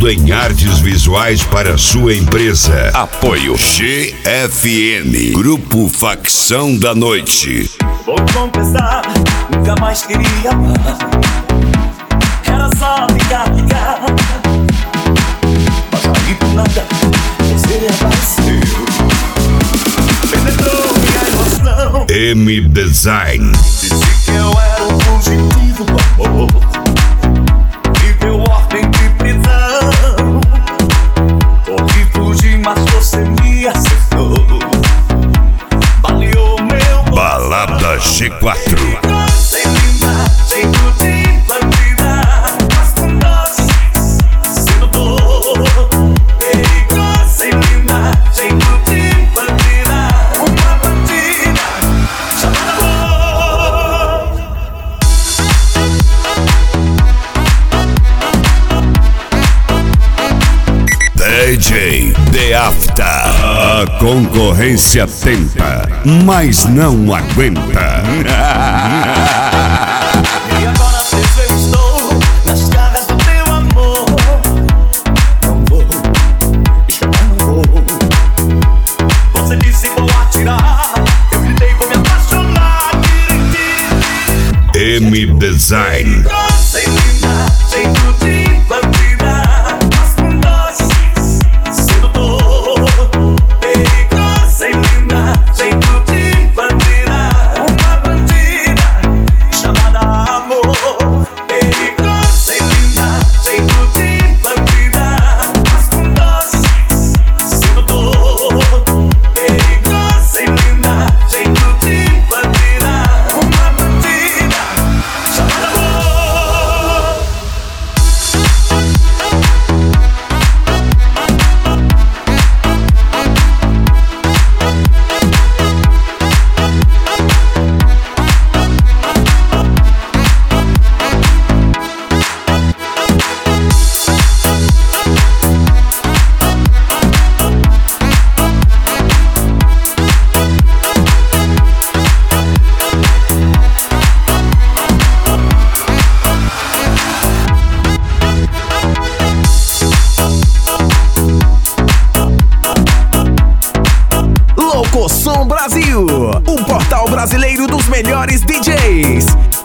tudo em artes visuais para sua empresa. Apoio GFN, Grupo Facção da Noite. Vou confessar, nunca mais queria amar. Era só ligar. Mas aí do nada, você apareceu. Penetrou minha emoção. M Design. Disse que eu era o fugitivo do amor. Me deu ordem de prisão. Corri, fugi, mas você me acertou. Baleou meu Balada G4. sem limar, sem curtir, bandida. Mas com doce, sedutor. Perigoso, sem limar, sem curtir, bandida. Uma bandida chamada amor. DJ The After. A concorrência tenta, mas não aguenta. E agora preso eu estou nas garras do teu amor. Não vou escapar, não vou. Você disse vou atirar. Eu gritei, vou me apaixonar. M Design. Sem limar, sem curtir, bandida. Mas com doce, sedutor. Perigoso, sem limar, sem curtir, bandida. Uma bandida chamada amor. Perigoso, sem limar, sem curtir, bandida. Mas com doce, sedutor. Perigoso, sem limar, sem curtir, bandida. Uma bandida chamada amor. Louco Som Brasil, o portal brasileiro dos melhores DJs.